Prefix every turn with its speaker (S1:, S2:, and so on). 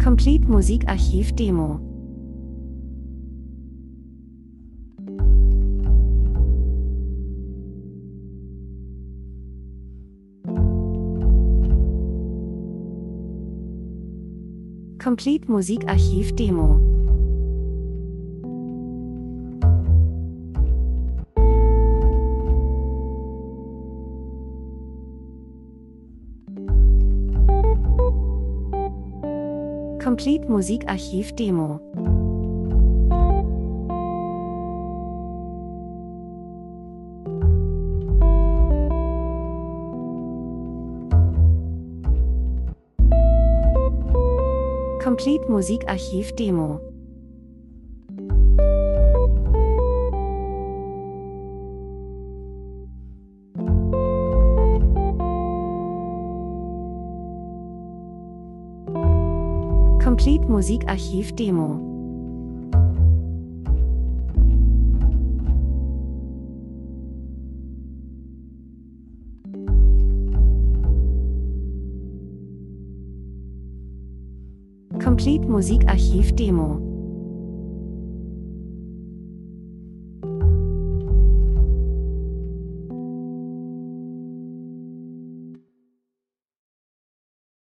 S1: Complete Musikarchiv Demo. Complete Musikarchiv Demo. Complete Musikarchiv Demo. Complete Musikarchiv Demo. Complete Musikarchiv Demo. Complete Musikarchiv Demo.